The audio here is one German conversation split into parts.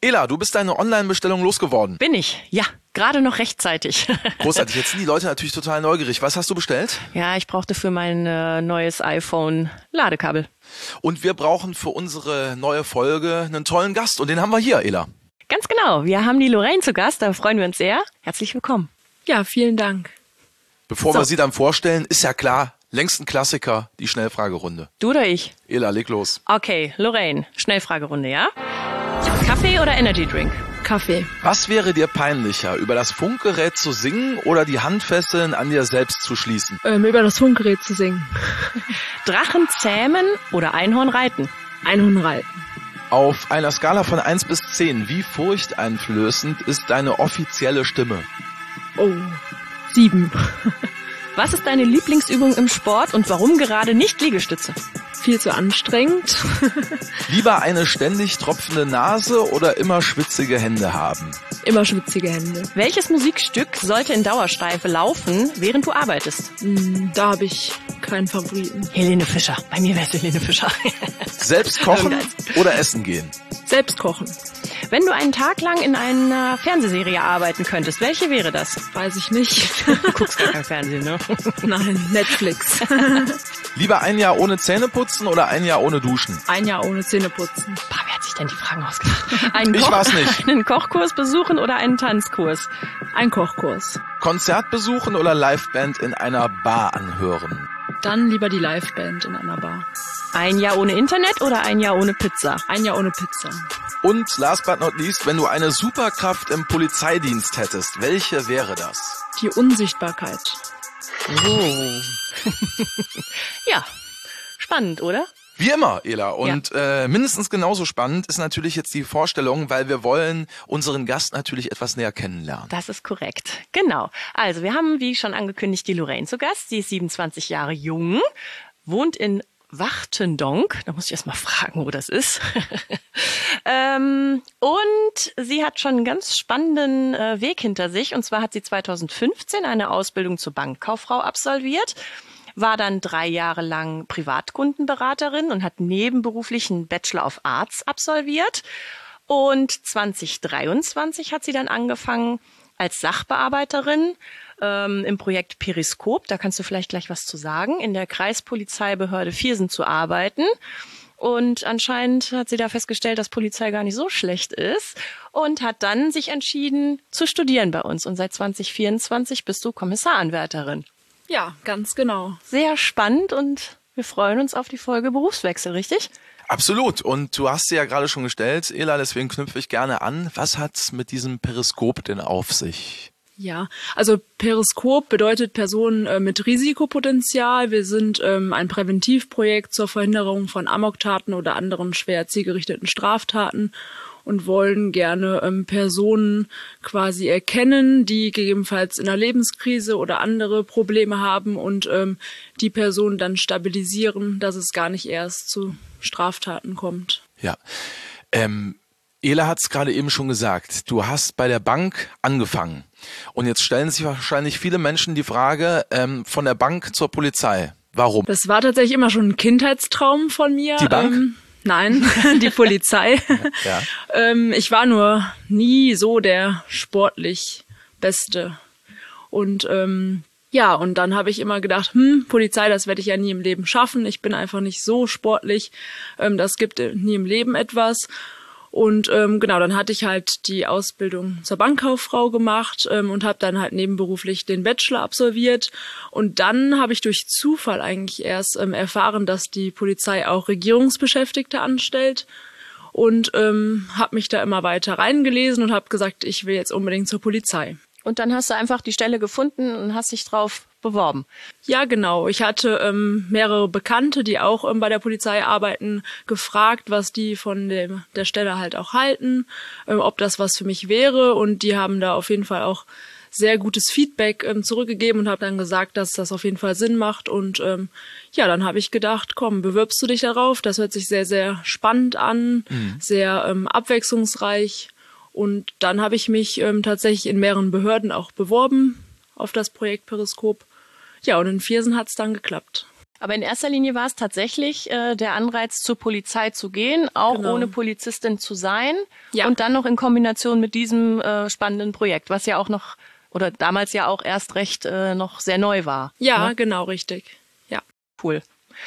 Ela, du bist deine Online-Bestellung losgeworden. Bin ich, ja. Gerade noch rechtzeitig. Großartig. Jetzt sind die Leute natürlich total neugierig. Was hast du bestellt? Ja, ich brauchte für mein neues iPhone Ladekabel. Und wir brauchen für unsere neue Folge einen tollen Gast. Und den haben wir hier, Ela. Ganz genau. Wir haben die Lorraine zu Gast. Da freuen wir uns sehr. Herzlich willkommen. Ja, vielen Dank. Bevor wir sie dann vorstellen, ist ja klar, längst ein Klassiker, die Schnellfragerunde. Du oder ich? Ela, leg los. Okay, Lorraine, Schnellfragerunde, ja? Kaffee oder Energydrink? Kaffee. Was wäre dir peinlicher, über das Funkgerät zu singen oder die Handfesseln an dir selbst zu schließen? Über das Funkgerät zu singen. Drachen zähmen oder Einhorn reiten? Einhorn reiten. Auf einer Skala von 1 bis 10, wie furchteinflößend ist deine offizielle Stimme? Oh, 7. Was ist deine Lieblingsübung im Sport und warum gerade nicht Liegestütze? Viel zu anstrengend. Lieber eine ständig tropfende Nase oder immer schwitzige Hände haben? Immer schwitzige Hände. Welches Musikstück sollte in Dauerschleife laufen, während du arbeitest? Da habe ich keinen Favoriten. Helene Fischer. Bei mir wäre es Helene Fischer. Selbst kochen oder essen gehen? Selbst kochen. Wenn du einen Tag lang in einer Fernsehserie arbeiten könntest, welche wäre das? Weiß ich nicht. Du guckst gar kein Fernsehen, ne? Nein, Netflix. Lieber ein Jahr ohne Zähneputzen oder ein Jahr ohne Duschen? Ein Jahr ohne Zähneputzen. Boah, wer hat sich denn die Fragen ausgedacht? Ich war's nicht. Einen Kochkurs besuchen oder einen Tanzkurs? Ein Kochkurs. Konzert besuchen oder Liveband in einer Bar anhören? Dann lieber die Liveband in einer Bar. Ein Jahr ohne Internet oder ein Jahr ohne Pizza? Ein Jahr ohne Pizza. Und last but not least, wenn du eine Superkraft im Polizeidienst hättest, welche wäre das? Die Unsichtbarkeit. Oh. Ja, spannend, oder? Wie immer, Ela. Und mindestens genauso spannend ist natürlich jetzt die Vorstellung, weil wir wollen unseren Gast natürlich etwas näher kennenlernen. Das ist korrekt. Genau. Also wir haben, wie schon angekündigt, die Lorraine zu Gast. Sie ist 27 Jahre jung, wohnt in Wachtendonk. Da muss ich erst mal fragen, wo das ist. Und sie hat schon einen ganz spannenden Weg hinter sich. Und zwar hat sie 2015 eine Ausbildung zur Bankkauffrau absolviert, war dann 3 Jahre lang Privatkundenberaterin und hat nebenberuflich einen Bachelor of Arts absolviert. Und 2023 hat sie dann angefangen als Sachbearbeiterin im Projekt Periskop. Da kannst du vielleicht gleich was zu sagen. In der Kreispolizeibehörde Viersen zu arbeiten. Und anscheinend hat sie da festgestellt, dass Polizei gar nicht so schlecht ist und hat dann sich entschieden zu studieren bei uns. Und seit 2024 bist du Kommissaranwärterin. Ja, ganz genau. Sehr spannend und wir freuen uns auf die Folge Berufswechsel, richtig? Absolut. Und du hast sie ja gerade schon gestellt, Ela, deswegen knüpfe ich gerne an. Was hat's mit diesem Periskop denn auf sich? Ja, also Periskop bedeutet Personen mit Risikopotenzial. Wir sind ein Präventivprojekt zur Verhinderung von Amoktaten oder anderen schwer zielgerichteten Straftaten und wollen gerne Personen quasi erkennen, die gegebenenfalls in einer Lebenskrise oder andere Probleme haben und die Personen dann stabilisieren, dass es gar nicht erst zu Straftaten kommt. Ja, Ela hat es gerade eben schon gesagt, du hast bei der Bank angefangen und jetzt stellen sich wahrscheinlich viele Menschen die Frage, von der Bank zur Polizei, warum? Das war tatsächlich immer schon ein Kindheitstraum von mir. Die Bank? Nein, die Polizei. Ja. Ich war nur nie so der sportlich Beste. Und ja, und dann habe ich immer gedacht, Polizei, das werde ich ja nie im Leben schaffen. Ich bin einfach nicht so sportlich. Das gibt nie im Leben etwas. Und genau, dann hatte ich halt die Ausbildung zur Bankkauffrau gemacht und habe dann halt nebenberuflich den Bachelor absolviert. Und dann habe ich durch Zufall eigentlich erst erfahren, dass die Polizei auch Regierungsbeschäftigte anstellt. Und habe mich da immer weiter reingelesen und habe gesagt, ich will jetzt unbedingt zur Polizei. Und dann hast du einfach die Stelle gefunden und hast dich drauf beworben. Ja, genau. Ich hatte mehrere Bekannte, die auch bei der Polizei arbeiten, gefragt, was die von der Stelle halt auch halten, ob das was für mich wäre. Und die haben da auf jeden Fall auch sehr gutes Feedback zurückgegeben und habe dann gesagt, dass das auf jeden Fall Sinn macht. Und ja, dann habe ich gedacht, komm, bewirbst du dich darauf? Das hört sich sehr, sehr spannend an, sehr abwechslungsreich. Und dann habe ich mich tatsächlich in mehreren Behörden auch beworben auf das Projekt Periskop. Ja, und in Viersen hat es dann geklappt. Aber in erster Linie war es tatsächlich der Anreiz, zur Polizei zu gehen, auch Genau. ohne Polizistin zu sein. Ja. Und dann noch in Kombination mit diesem spannenden Projekt, was ja auch noch, oder damals ja auch erst recht noch sehr neu war. Ja, Ne? genau, richtig. Ja. Cool.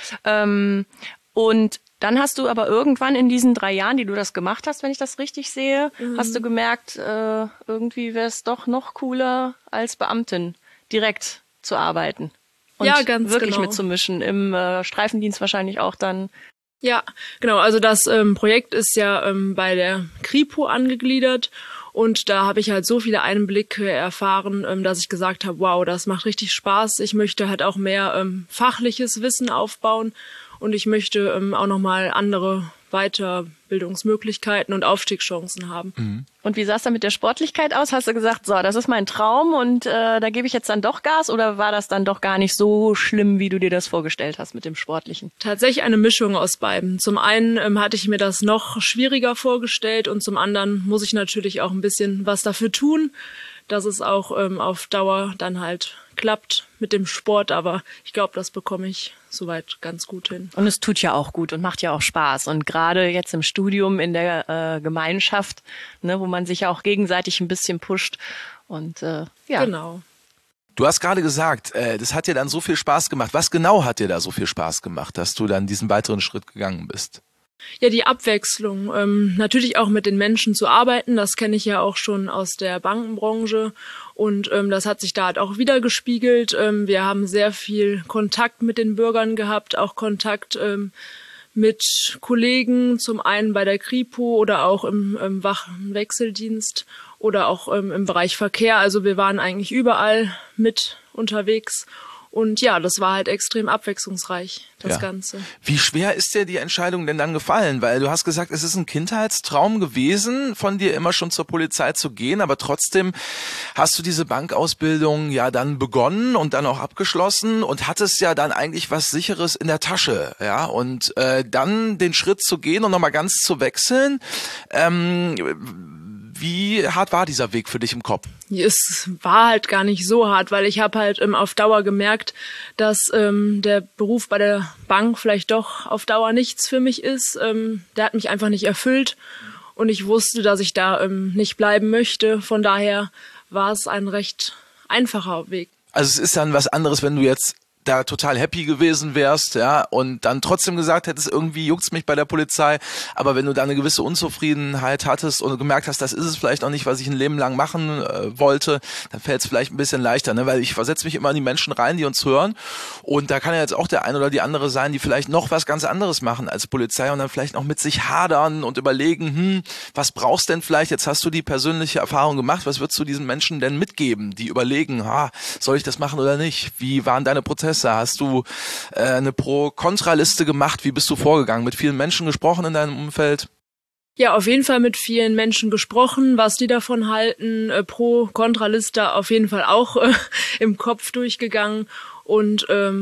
Und dann hast du aber irgendwann in diesen 3 Jahren, die du das gemacht hast, wenn ich das richtig sehe, hast du gemerkt, irgendwie wäre es doch noch cooler, als Beamtin direkt zu arbeiten. Und Ja, ganz wirklich genau. mitzumischen. Im Streifendienst wahrscheinlich auch dann. Ja, genau. Also das Projekt ist ja bei der Kripo angegliedert und da habe ich halt so viele Einblicke erfahren, dass ich gesagt habe, wow, das macht richtig Spaß. Ich möchte halt auch mehr fachliches Wissen aufbauen und ich möchte auch nochmal andere Weiterbildungsmöglichkeiten und Aufstiegschancen haben. Und wie sah es dann mit der Sportlichkeit aus? Hast du gesagt, so, das ist mein Traum und da gebe ich jetzt dann doch Gas, oder war das dann doch gar nicht so schlimm, wie du dir das vorgestellt hast mit dem Sportlichen? Tatsächlich eine Mischung aus beiden. Zum einen hatte ich mir das noch schwieriger vorgestellt und zum anderen muss ich natürlich auch ein bisschen was dafür tun, dass es auch auf Dauer dann halt klappt mit dem Sport. Aber ich glaube, das bekomme ich soweit ganz gut hin. Und es tut ja auch gut und macht ja auch Spaß. Und gerade jetzt im Studium, in der Gemeinschaft, ne, wo man sich ja auch gegenseitig ein bisschen pusht. Und ja. Genau. Du hast gerade gesagt, das hat dir dann so viel Spaß gemacht. Was genau hat dir da so viel Spaß gemacht, dass du dann diesen weiteren Schritt gegangen bist? Ja, die Abwechslung. Natürlich auch mit den Menschen zu arbeiten, das kenne ich ja auch schon aus der Bankenbranche und das hat sich da halt auch wieder gespiegelt. Wir haben sehr viel Kontakt mit den Bürgern gehabt, auch Kontakt mit Kollegen, zum einen bei der Kripo oder auch im Wachwechseldienst oder auch im Bereich Verkehr. Also wir waren eigentlich überall mit unterwegs. Und ja, das war halt extrem abwechslungsreich, das Ganze. Wie schwer ist dir die Entscheidung denn dann gefallen? Weil du hast gesagt, es ist ein Kindheitstraum gewesen, von dir immer schon zur Polizei zu gehen, aber trotzdem hast du diese Bankausbildung ja dann begonnen und dann auch abgeschlossen und hattest ja dann eigentlich was Sicheres in der Tasche, ja? Und dann den Schritt zu gehen und nochmal ganz zu wechseln, wie hart war dieser Weg für dich im Kopf? Es war halt gar nicht so hart, weil ich habe halt auf Dauer gemerkt, dass der Beruf bei der Bank vielleicht doch auf Dauer nichts für mich ist. Der hat mich einfach nicht erfüllt und ich wusste, dass ich da nicht bleiben möchte. Von daher war es ein recht einfacher Weg. Also es ist dann was anderes, wenn du jetzt da total happy gewesen wärst, ja, und dann trotzdem gesagt hättest, irgendwie juckt's mich bei der Polizei, aber wenn du da eine gewisse Unzufriedenheit hattest und gemerkt hast, das ist es vielleicht auch nicht, was ich ein Leben lang machen wollte, dann fällt es vielleicht ein bisschen leichter, ne, weil ich versetze mich immer in die Menschen rein, die uns hören, und da kann ja jetzt auch der eine oder die andere sein, die vielleicht noch was ganz anderes machen als Polizei und dann vielleicht noch mit sich hadern und überlegen, was brauchst denn vielleicht, jetzt hast du die persönliche Erfahrung gemacht, was würdest du diesen Menschen denn mitgeben, die überlegen, soll ich das machen oder nicht? Wie waren deine Prozesse? Hast du eine Pro-Kontra-Liste gemacht? Wie bist du vorgegangen? Mit vielen Menschen gesprochen in deinem Umfeld? Ja, auf jeden Fall mit vielen Menschen gesprochen, was die davon halten. Pro-Kontra-Liste auf jeden Fall auch im Kopf durchgegangen. Und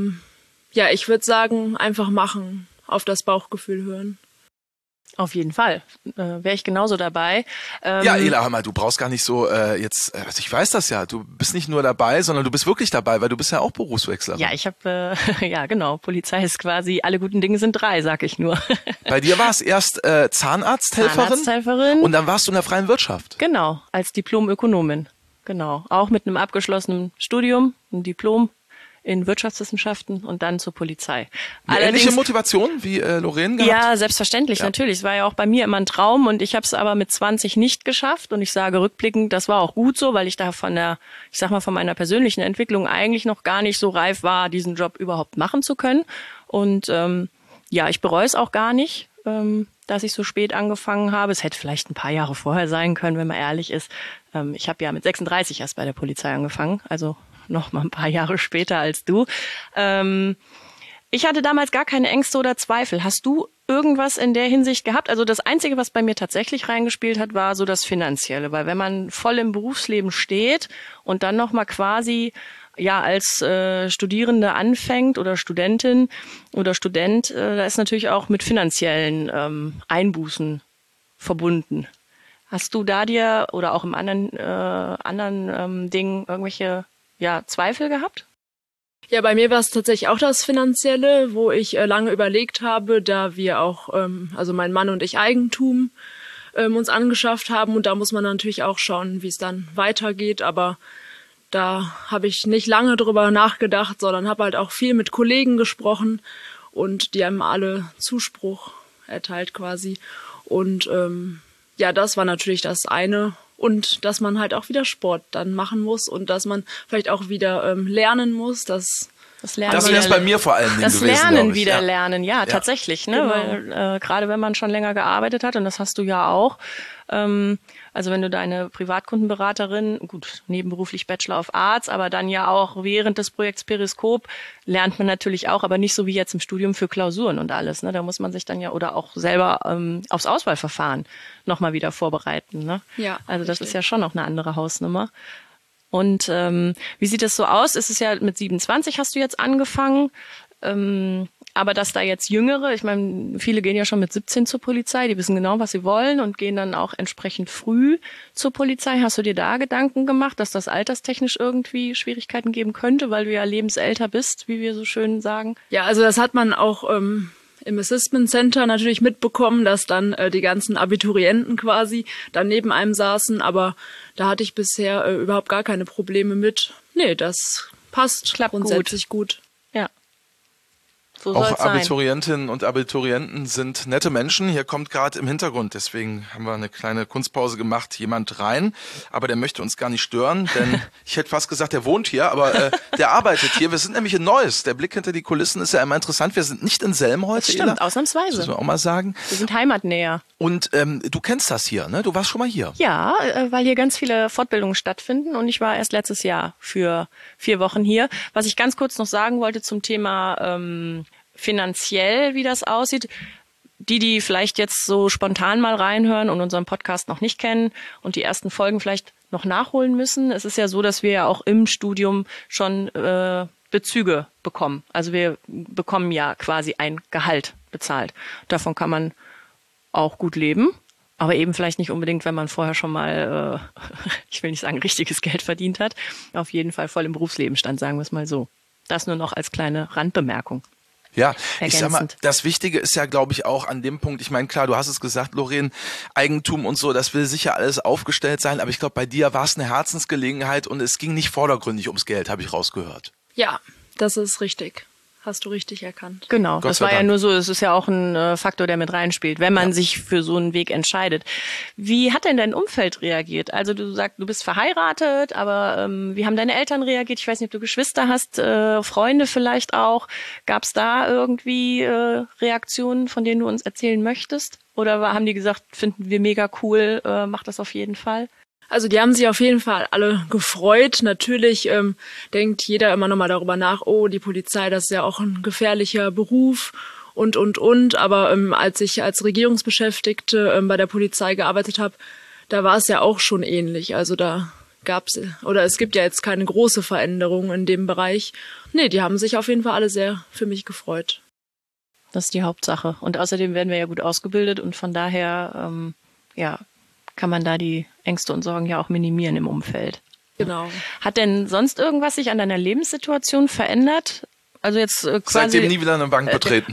ja, ich würde sagen, einfach machen, auf das Bauchgefühl hören. Auf jeden Fall. Wäre ich genauso dabei. Ja, Ela, hör mal, du brauchst gar nicht so also ich weiß das ja, du bist nicht nur dabei, sondern du bist wirklich dabei, weil du bist ja auch Berufswechslerin. Ja, ich habe, ja genau, Polizei ist quasi, alle guten Dinge sind 3, sag ich nur. Bei dir war es erst Zahnarzthelferin und dann warst du in der freien Wirtschaft. Genau, als Diplom-Ökonomin. Genau, auch mit einem abgeschlossenen Studium, ein Diplom in Wirtschaftswissenschaften und dann zur Polizei. Eine ähnliche Motivation wie Lorraine gehabt? Ja, selbstverständlich, natürlich. Es war ja auch bei mir immer ein Traum und ich habe es aber mit 20 nicht geschafft und ich sage rückblickend, das war auch gut so, weil ich da von meiner persönlichen Entwicklung eigentlich noch gar nicht so reif war, diesen Job überhaupt machen zu können. Und ja, ich bereue es auch gar nicht, dass ich so spät angefangen habe. Es hätte vielleicht ein paar Jahre vorher sein können, wenn man ehrlich ist. Ich habe ja mit 36 erst bei der Polizei angefangen, also noch mal ein paar Jahre später als du. Ich hatte damals gar keine Ängste oder Zweifel. Hast du irgendwas in der Hinsicht gehabt? Also das Einzige, was bei mir tatsächlich reingespielt hat, war so das Finanzielle. Weil wenn man voll im Berufsleben steht und dann noch mal quasi ja als Studierende anfängt oder Studentin oder Student, da ist natürlich auch mit finanziellen Einbußen verbunden. Hast du da dir oder auch im anderen Dingen irgendwelche Zweifel gehabt? Ja, bei mir war es tatsächlich auch das Finanzielle, wo ich lange überlegt habe, da wir auch, also mein Mann und ich Eigentum uns angeschafft haben. Und da muss man natürlich auch schauen, wie es dann weitergeht. Aber da habe ich nicht lange drüber nachgedacht, sondern habe halt auch viel mit Kollegen gesprochen und die haben alle Zuspruch erteilt quasi. Und ja, das war natürlich das eine. Und dass man halt auch wieder Sport dann machen muss und dass man vielleicht auch wieder lernen muss, Das wäre es bei mir vor allen Dingen das gewesen, Lernen ich. wieder lernen, ja, tatsächlich, ne? Genau. Weil gerade wenn man schon länger gearbeitet hat, und das hast du ja auch, also wenn du deine Privatkundenberaterin, gut, nebenberuflich Bachelor of Arts, aber dann ja auch während des Projekts Periskop lernt man natürlich auch, aber nicht so wie jetzt im Studium für Klausuren und alles, ne? Da muss man sich dann ja oder auch selber aufs Auswahlverfahren nochmal wieder vorbereiten, ne? Ja, also das richtig. ist ja schon noch eine andere Hausnummer. Und wie sieht es so aus? Es ist ja mit 27 hast du jetzt angefangen, aber dass da jetzt Jüngere, ich meine, viele gehen ja schon mit 17 zur Polizei, die wissen genau, was sie wollen und gehen dann auch entsprechend früh zur Polizei. Hast du dir da Gedanken gemacht, dass das alterstechnisch irgendwie Schwierigkeiten geben könnte, weil du ja lebensälter bist, wie wir so schön sagen? Ja, also das hat man auch im Assessment Center natürlich mitbekommen, dass dann die ganzen Abiturienten quasi dann neben einem saßen, aber da hatte ich bisher überhaupt gar keine Probleme mit. Nee, das passt Klappt grundsätzlich gut. Ja. So Auch soll's sein. Abiturientinnen und Abiturienten sind nette Menschen. Hier kommt gerade im Hintergrund, deswegen haben wir eine kleine Kunstpause gemacht, jemand rein. Aber der möchte uns gar nicht stören, denn ich hätte fast gesagt, der wohnt hier, aber der arbeitet hier. Wir sind nämlich in Neuss. Der Blick hinter die Kulissen ist ja immer interessant. Wir sind nicht in Selm heute, Das stimmt, Ela. Das ausnahmsweise. müssen wir auch mal sagen. Wir sind heimatnäher. Und du kennst das hier, ne? Du warst schon mal hier. Ja, weil hier ganz viele Fortbildungen stattfinden und ich war erst letztes Jahr für 4 Wochen hier. Was ich ganz kurz noch sagen wollte zum Thema finanziell, wie das aussieht. Die vielleicht jetzt so spontan mal reinhören und unseren Podcast noch nicht kennen und die ersten Folgen vielleicht noch nachholen müssen. Es ist ja so, dass wir ja auch im Studium schon Bezüge bekommen. Also wir bekommen ja quasi ein Gehalt bezahlt. Davon kann man auch gut leben, aber eben vielleicht nicht unbedingt, wenn man vorher schon mal, ich will nicht sagen, richtiges Geld verdient hat. Auf jeden Fall voll im Berufsleben stand, sagen wir es mal so. Das nur noch als kleine Randbemerkung. Ja, ich sag mal, Ergänzend. das Wichtige ist ja, glaube ich, auch an dem Punkt, ich meine, klar, du hast es gesagt, Lorraine, Eigentum und so, das will sicher alles aufgestellt sein, aber ich glaube, bei dir war es eine Herzensgelegenheit und es ging nicht vordergründig ums Geld, habe ich rausgehört. Ja, das ist richtig. Hast du richtig erkannt. Genau, Gott das sei war ja Dank. nur so, es ist ja auch ein Faktor, der mit reinspielt, wenn man sich für so einen Weg entscheidet. Wie hat denn dein Umfeld reagiert? Also du sagst, du bist verheiratet, aber wie haben deine Eltern reagiert? Ich weiß nicht, ob du Geschwister hast, Freunde vielleicht auch. Gab es da irgendwie Reaktionen, von denen du uns erzählen möchtest? Oder haben die gesagt, finden wir mega cool, mach das auf jeden Fall? Also die haben sich auf jeden Fall alle gefreut. Natürlich denkt jeder immer noch mal darüber nach, oh, die Polizei, das ist ja auch ein gefährlicher Beruf und. Aber als ich als Regierungsbeschäftigte bei der Polizei gearbeitet habe, da war es ja auch schon ähnlich. Also da es gibt ja jetzt keine große Veränderung in dem Bereich. Nee, die haben sich auf jeden Fall alle sehr für mich gefreut. Das ist die Hauptsache. Und außerdem werden wir ja gut ausgebildet und von daher, kann man da die Ängste und Sorgen ja auch minimieren im Umfeld. Genau. Hat denn sonst irgendwas sich an deiner Lebenssituation verändert? Also jetzt quasi Seitdem nie wieder eine Bank betreten.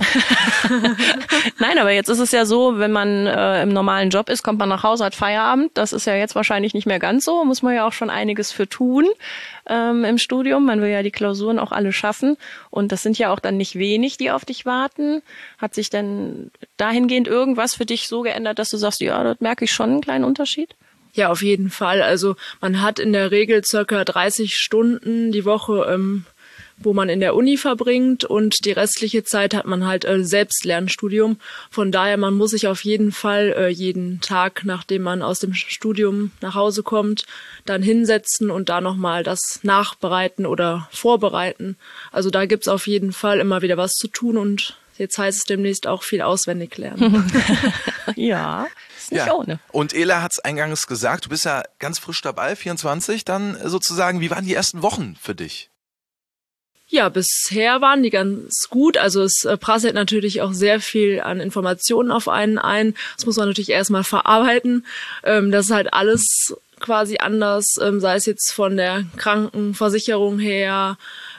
Nein, aber jetzt ist es ja so, wenn man im normalen Job ist, kommt man nach Hause, hat Feierabend. Das ist ja jetzt wahrscheinlich nicht mehr ganz so. Muss man ja auch schon einiges für tun im Studium. Man will ja die Klausuren auch alle schaffen. Und das sind ja auch dann nicht wenig, die auf dich warten. Hat sich denn dahingehend irgendwas für dich so geändert, dass du sagst, ja, dort merke ich schon einen kleinen Unterschied? Ja, auf jeden Fall. Also man hat in der Regel circa 30 Stunden die Woche, wo man in der Uni verbringt und die restliche Zeit hat man halt Selbstlernstudium. Von daher, man muss sich auf jeden Fall jeden Tag, nachdem man aus dem Studium nach Hause kommt, dann hinsetzen und da nochmal das nachbereiten oder vorbereiten. Also da gibt's auf jeden Fall immer wieder was zu tun und jetzt heißt es demnächst auch viel auswendig lernen. Ja, ist nicht ohne. Und Ela hat es eingangs gesagt, du bist ja ganz frisch dabei, 24 dann sozusagen. Wie waren die ersten Wochen für dich? Ja, bisher waren die ganz gut. Also es prasselt natürlich auch sehr viel an Informationen auf einen ein. Das muss man natürlich erstmal verarbeiten. Das ist halt alles quasi anders, sei es jetzt von der Krankenversicherung her,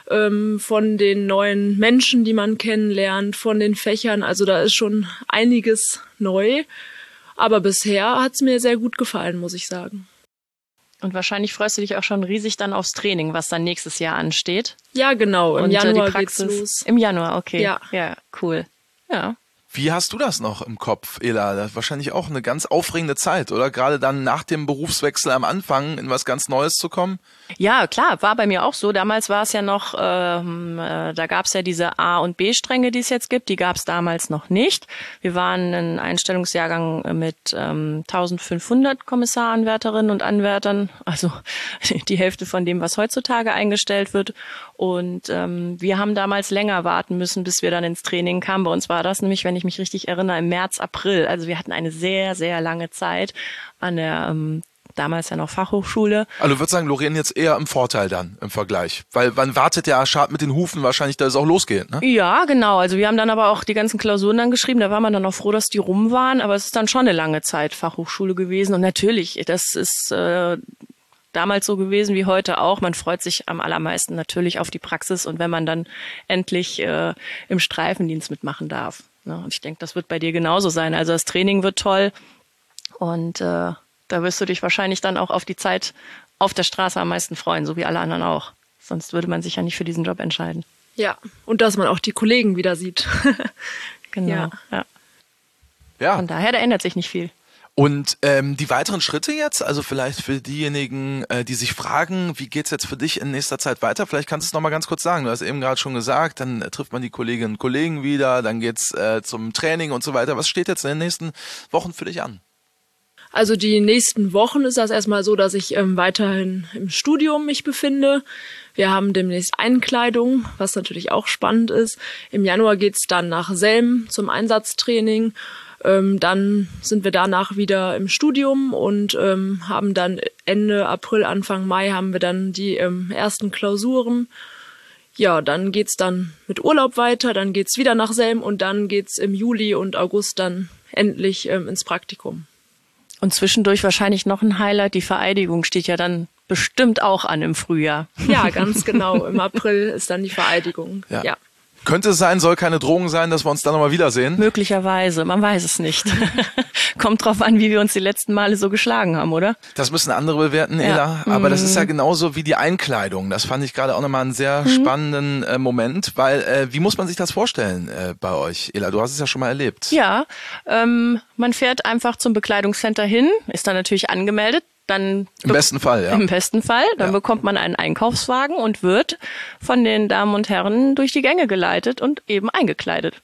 von den neuen Menschen, die man kennenlernt, von den Fächern. Also da ist schon einiges neu. Aber bisher hat es mir sehr gut gefallen, muss ich sagen. Und wahrscheinlich freust du dich auch schon riesig dann aufs Training, was dann nächstes Jahr ansteht. Ja, genau. Im Januar die Praxis geht's los. Im Januar, okay. Ja, cool. Ja. Wie hast du das noch im Kopf, Ela? Das ist wahrscheinlich auch eine ganz aufregende Zeit, oder? Gerade dann nach dem Berufswechsel am Anfang in was ganz Neues zu kommen? Ja, klar, war bei mir auch so. Damals war es ja noch, da gab es ja diese A- und B-Stränge, die es jetzt gibt. Die gab es damals noch nicht. Wir waren ein Einstellungsjahrgang mit 1500 Kommissaranwärterinnen und Anwärtern, also die Hälfte von dem, was heutzutage eingestellt wird. Und wir haben damals länger warten müssen, bis wir dann ins Training kamen. Bei uns war das nämlich, wenn ich mich richtig erinnere, im März, April. Also wir hatten eine sehr, sehr lange Zeit an der damals ja noch Fachhochschule. Also ich würde sagen, Lorraine jetzt eher im Vorteil dann im Vergleich. Weil man wartet ja scharf mit den Hufen wahrscheinlich, dass es auch losgeht, ne? Ja, genau. Also wir haben dann aber auch die ganzen Klausuren dann geschrieben. Da war man dann auch froh, dass die rum waren. Aber es ist dann schon eine lange Zeit Fachhochschule gewesen. Und natürlich, das ist damals so gewesen wie heute auch. Man freut sich am allermeisten natürlich auf die Praxis und wenn man dann endlich im Streifendienst mitmachen darf. Ne? Und ich denke, das wird bei dir genauso sein. Also das Training wird toll und da wirst du dich wahrscheinlich dann auch auf die Zeit auf der Straße am meisten freuen, so wie alle anderen auch. Sonst würde man sich ja nicht für diesen Job entscheiden. Ja, und dass man auch die Kollegen wieder sieht. Genau. Ja. Von daher, da ändert sich nicht viel. Und die weiteren Schritte jetzt, also vielleicht für diejenigen, die sich fragen, wie geht's jetzt für dich in nächster Zeit weiter? Vielleicht kannst du es nochmal ganz kurz sagen. Du hast eben gerade schon gesagt, dann trifft man die Kolleginnen und Kollegen wieder, dann geht's zum Training und so weiter. Was steht jetzt in den nächsten Wochen für dich an? Also die nächsten Wochen ist das erstmal so, dass ich weiterhin im Studium mich befinde. Wir haben demnächst Einkleidung, was natürlich auch spannend ist. Im Januar geht's dann nach Selm zum Einsatztraining. Dann sind wir danach wieder im Studium und haben dann Ende April, Anfang Mai haben wir dann die ersten Klausuren. Ja, dann geht's dann mit Urlaub weiter, dann geht's wieder nach Selm und dann geht's im Juli und August dann endlich ins Praktikum. Und zwischendurch wahrscheinlich noch ein Highlight, die Vereidigung steht ja dann bestimmt auch an im Frühjahr. Ja, ganz genau. Im April ist dann die Vereidigung. Ja. Könnte es sein, soll keine Drohung sein, dass wir uns dann nochmal wiedersehen? Möglicherweise, man weiß es nicht. Kommt drauf an, wie wir uns die letzten Male so geschlagen haben, oder? Das müssen andere bewerten, Ela. Aber das ist ja genauso wie die Einkleidung. Das fand ich gerade auch nochmal einen sehr spannenden Moment, weil wie muss man sich das vorstellen bei euch, Ela? Du hast es ja schon mal erlebt. Ja, man fährt einfach zum Bekleidungscenter hin, ist dann natürlich angemeldet. Dann Im besten Fall, ja. Im besten Fall. Dann bekommt man einen Einkaufswagen und wird von den Damen und Herren durch die Gänge geleitet und eben eingekleidet.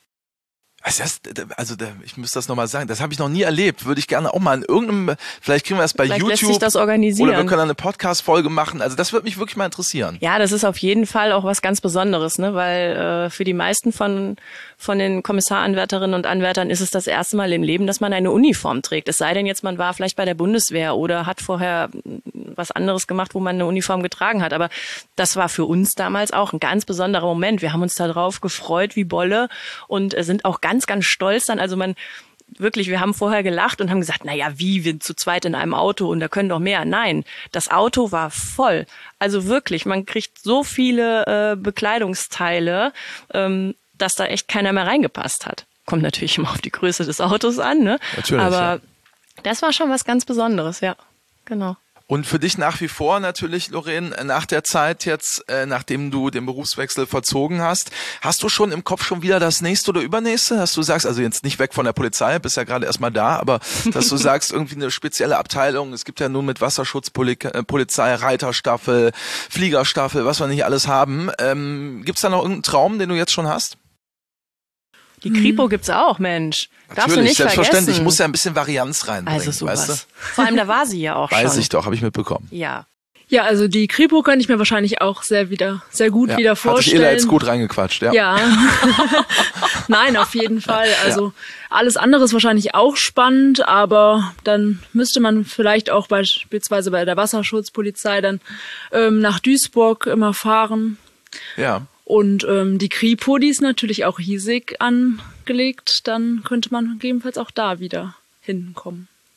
Ich müsste das nochmal sagen, das habe ich noch nie erlebt. Würde ich gerne auch mal in irgendeinem, vielleicht kriegen wir das bei vielleicht YouTube. Lässt sich das organisieren. Oder wir können eine Podcast-Folge machen. Also das würde mich wirklich mal interessieren. Ja, das ist auf jeden Fall auch was ganz Besonderes, ne? Weil für die meisten von den Kommissaranwärterinnen und Anwärtern ist es das erste Mal im Leben, dass man eine Uniform trägt. Es sei denn jetzt, man war vielleicht bei der Bundeswehr oder hat vorher was anderes gemacht, wo man eine Uniform getragen hat. Aber das war für uns damals auch ein ganz besonderer Moment. Wir haben uns darauf gefreut wie Bolle und sind auch ganz, ganz stolz dann. Also wir haben vorher gelacht und haben gesagt, naja, wir sind zu zweit in einem Auto und da können doch mehr. Nein, das Auto war voll. Also wirklich, man kriegt so viele Bekleidungsteile, dass da echt keiner mehr reingepasst hat. Kommt natürlich immer auf die Größe des Autos an, ne? Natürlich, aber das war schon was ganz Besonderes, ja, genau. Und für dich nach wie vor natürlich, Lorraine, nach der Zeit jetzt, nachdem du den Berufswechsel vollzogen hast, hast du schon im Kopf schon wieder das nächste oder übernächste? Dass du sagst, also jetzt nicht weg von der Polizei, bist ja gerade erstmal da, aber dass du sagst, irgendwie eine spezielle Abteilung, es gibt ja nun mit Wasserschutzpolizei, Reiterstaffel, Fliegerstaffel, was wir nicht alles haben. Gibt's da noch irgendeinen Traum, den du jetzt schon hast? Die Kripo gibt's auch, Mensch. Darfst du nicht selbstverständlich. vergessen. Ich muss ja ein bisschen Varianz reinbringen, Also sowas. weißt du? Vor allem, da war sie ja auch schon. Weiß ich doch, habe ich mitbekommen. Ja. Ja, also die Kripo könnte ich mir wahrscheinlich auch sehr gut wieder vorstellen. Hat sich Ela jetzt gut reingequatscht, ja. Ja. Nein, auf jeden Fall. Also alles andere ist wahrscheinlich auch spannend, aber dann müsste man vielleicht auch beispielsweise bei der Wasserschutzpolizei dann nach Duisburg immer fahren. Ja. Und die Kripo, die ist natürlich auch riesig angelegt, dann könnte man gegebenenfalls auch da wieder hinkommen.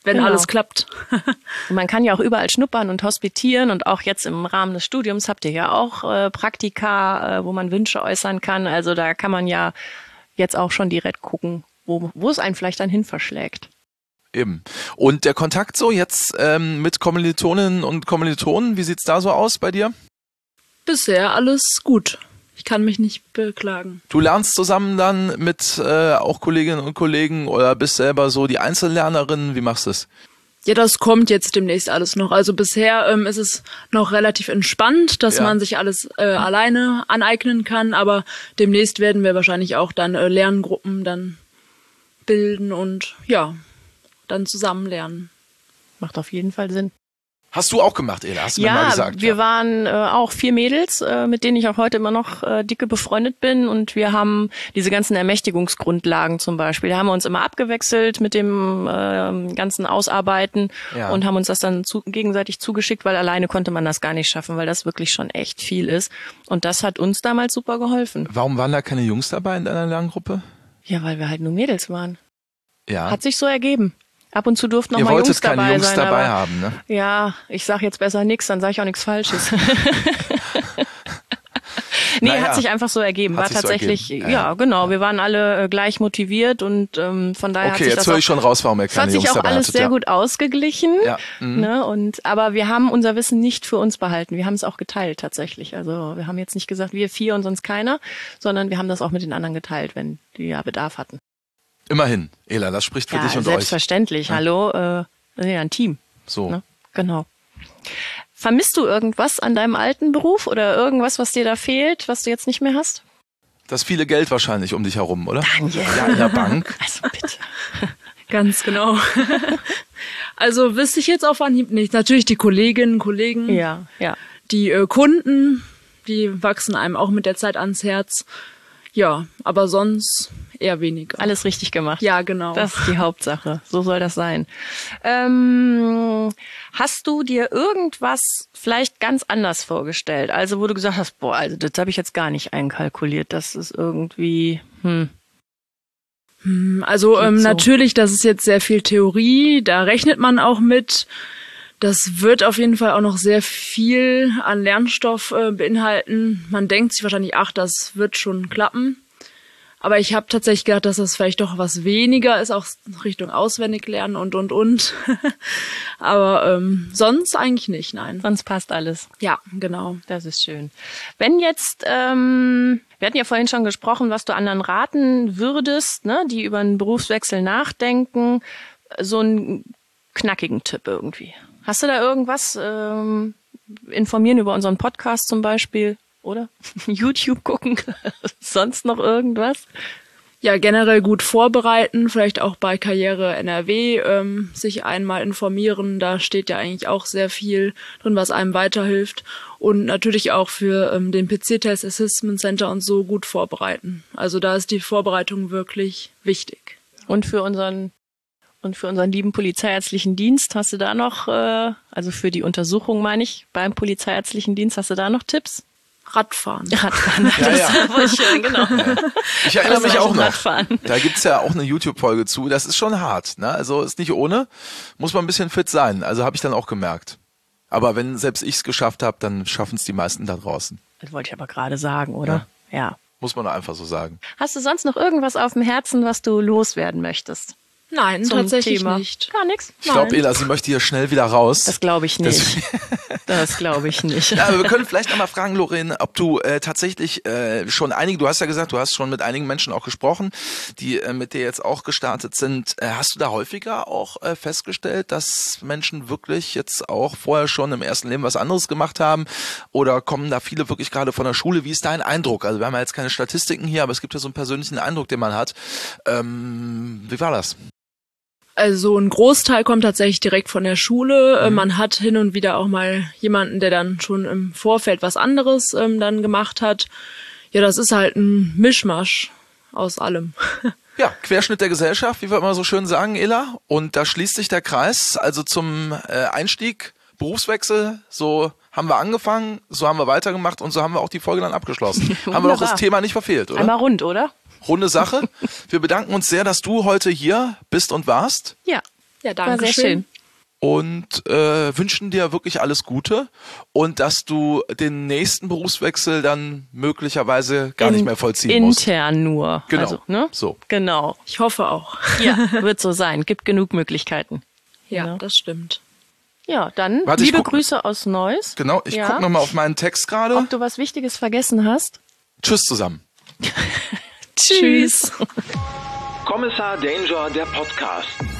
wenn alles klappt. Man kann ja auch überall schnuppern und hospitieren und auch jetzt im Rahmen des Studiums habt ihr ja auch Praktika, wo man Wünsche äußern kann. Also da kann man ja jetzt auch schon direkt gucken, wo es einen vielleicht dann hin verschlägt. Eben. Und der Kontakt so jetzt mit Kommilitoninnen und Kommilitonen, wie sieht's da so aus bei dir? Bisher alles gut. Ich kann mich nicht beklagen. Du lernst zusammen dann mit auch Kolleginnen und Kollegen oder bist selber so die Einzellernerin? Wie machst du es? Ja, das kommt jetzt demnächst alles noch. Also bisher ist es noch relativ entspannt, dass man sich alles alleine aneignen kann. Aber demnächst werden wir wahrscheinlich auch dann Lerngruppen dann bilden und dann zusammen lernen. Macht auf jeden Fall Sinn. Hast du auch gemacht, Ela? Hast du mir mal gesagt. Wir waren auch 4 Mädels, mit denen ich auch heute immer noch dicke befreundet bin. Und wir haben diese ganzen Ermächtigungsgrundlagen zum Beispiel. Da haben wir uns immer abgewechselt mit dem ganzen Ausarbeiten und haben uns das dann gegenseitig zugeschickt, weil alleine konnte man das gar nicht schaffen, weil das wirklich schon echt viel ist. Und das hat uns damals super geholfen. Warum waren da keine Jungs dabei in deiner Lerngruppe? Ja, weil wir halt nur Mädels waren. Ja. Hat sich so ergeben. Ab und zu durften noch Ihr mal Jungs dabei sein. Ihr wolltet keine Jungs dabei aber, haben, ne? Ja, ich sag jetzt besser nichts, dann sage ich auch nichts Falsches. Hat sich einfach so ergeben. War tatsächlich, genau. Wir waren alle gleich motiviert und von daher hat sich jetzt höre ich schon raus, warum ihr keine Jungs dabei hattet. Hat sich auch alles sehr gut ausgeglichen. Ja. Ne? Aber wir haben unser Wissen nicht für uns behalten. Wir haben es auch geteilt tatsächlich. Also wir haben jetzt nicht gesagt, wir 4 und sonst keiner, sondern wir haben das auch mit den anderen geteilt, wenn die ja Bedarf hatten. Immerhin, Ela, das spricht für dich und selbstverständlich. euch. Hallo, ja, ein Team. So. Ne? Genau. Vermisst du irgendwas an deinem alten Beruf oder irgendwas, was dir da fehlt, was du jetzt nicht mehr hast? Das viele Geld wahrscheinlich um dich herum, oder? Daniel. Ja, in der Bank. Also bitte. Ganz genau. Also wüsste ich jetzt auf Anhieb nicht. Natürlich die Kolleginnen, Kollegen, die Kunden, die wachsen einem auch mit der Zeit ans Herz. Ja, aber sonst eher weniger. Alles richtig gemacht. Ja, genau. Das ist die Hauptsache. So soll das sein. Hast du dir irgendwas vielleicht ganz anders vorgestellt? Also wo du gesagt hast, also das habe ich jetzt gar nicht einkalkuliert. Das ist irgendwie, Also natürlich, das ist jetzt sehr viel Theorie. Da rechnet man auch mit. Das wird auf jeden Fall auch noch sehr viel an Lernstoff beinhalten. Man denkt sich wahrscheinlich, das wird schon klappen. Aber ich habe tatsächlich gedacht, dass das vielleicht doch was weniger ist, auch Richtung Auswendiglernen und. Aber sonst eigentlich nicht, nein. Sonst passt alles. Ja, genau. Das ist schön. Wenn jetzt, wir hatten ja vorhin schon gesprochen, was du anderen raten würdest, ne, die über einen Berufswechsel nachdenken, so einen knackigen Tipp irgendwie. Hast du da irgendwas? Informieren über unseren Podcast zum Beispiel, oder? YouTube gucken? Sonst noch irgendwas? Ja, generell gut vorbereiten, vielleicht auch bei Karriere NRW sich einmal informieren. Da steht ja eigentlich auch sehr viel drin, was einem weiterhilft. Und natürlich auch für den PC-Test Assessment Center und so gut vorbereiten. Also da ist die Vorbereitung wirklich wichtig. Und für unseren lieben Polizeiärztlichen Dienst, hast du da noch, also für die Untersuchung meine ich, beim Polizeiärztlichen Dienst, hast du da noch Tipps? Radfahren. Das ist voll schön, genau. Ja. Ich erinnere mich auch noch. Radfahren. Da gibt's ja auch eine YouTube-Folge zu. Das ist schon hart, ne? Also ist nicht ohne. Muss man ein bisschen fit sein. Also habe ich dann auch gemerkt. Aber wenn selbst ich es geschafft habe, dann schaffen es die meisten da draußen. Das wollte ich aber gerade sagen, oder? Ja. Muss man einfach so sagen. Hast du sonst noch irgendwas auf dem Herzen, was du loswerden möchtest? Nein, tatsächlich nicht. Gar nichts? Ich glaube, Ela, sie möchte hier schnell wieder raus. Das glaube ich nicht. Das glaube ich nicht. Ja, aber wir können vielleicht einmal fragen, Lorraine, ob du tatsächlich schon du hast ja gesagt, du hast schon mit einigen Menschen auch gesprochen, die mit dir jetzt auch gestartet sind. Hast du da häufiger auch festgestellt, dass Menschen wirklich jetzt auch vorher schon im ersten Leben was anderes gemacht haben? Oder kommen da viele wirklich gerade von der Schule? Wie ist dein Eindruck? Also wir haben ja jetzt keine Statistiken hier, aber es gibt ja so einen persönlichen Eindruck, den man hat. Wie war das? Also ein Großteil kommt tatsächlich direkt von der Schule. Man hat hin und wieder auch mal jemanden, der dann schon im Vorfeld was anderes dann gemacht hat. Ja, das ist halt ein Mischmasch aus allem. Ja, Querschnitt der Gesellschaft, wie wir immer so schön sagen, Ela. Und da schließt sich der Kreis. Also zum Einstieg, Berufswechsel, so haben wir angefangen, so haben wir weitergemacht und so haben wir auch die Folge dann abgeschlossen. Haben wir doch das Thema nicht verfehlt, oder? Einmal rund, oder? Runde Sache. Wir bedanken uns sehr, dass du heute hier bist und warst. Ja, Ja, danke War sehr schön. Und wünschen dir wirklich alles Gute und dass du den nächsten Berufswechsel dann möglicherweise gar nicht mehr vollziehen musst. Intern nur. Genau. Also, ne? So. Genau. Ich hoffe auch. Ja, wird so sein. Gibt genug Möglichkeiten. Ja, das stimmt. Ja, dann Warte, liebe Grüße aus Neuss. Genau, ich gucke nochmal auf meinen Text gerade. Ob du was Wichtiges vergessen hast? Tschüss zusammen. Tschüss. Kommissar Danger, der Podcast.